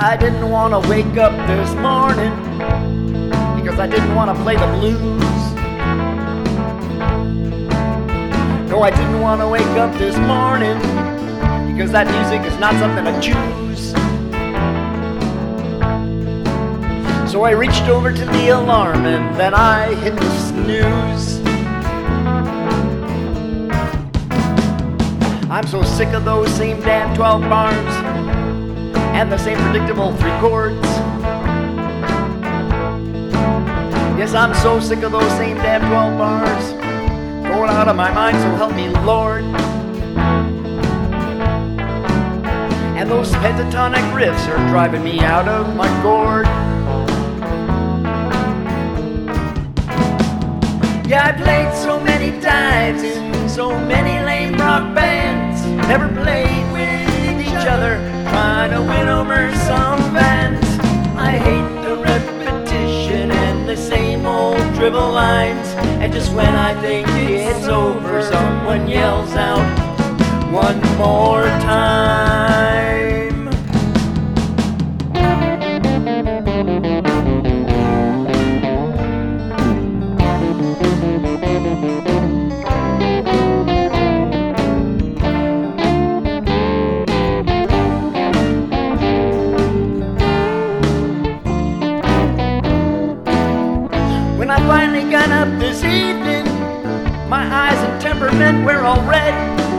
I didn't want to wake up this morning because I didn't want to play the blues. No, I didn't want to wake up this morning because that music is not something I choose. So I reached over to the alarm and then I hit the snooze. I'm so sick of those same damn 12 bars and the same predictable 3 chords. Yes, I'm so sick of those same damn 12 bars going out of my mind, so help me Lord. And those pentatonic riffs are driving me out of my gourd. Yeah, I played so many times in so many lame rock bands, never played with each other, trying to win over some fans. I hate the repetition and the same old dribble lines, and just when I think it's over, someone yells out one more time. When I finally got up this evening, my eyes and temperament were all red.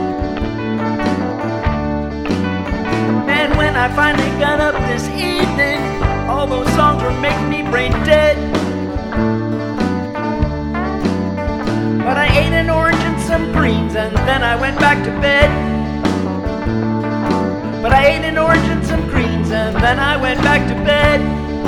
And when I finally got up this evening, all those songs were making me brain dead. But I ate an orange and some greens and then I went back to bed. But I ate an orange and some greens and then I went back to bed.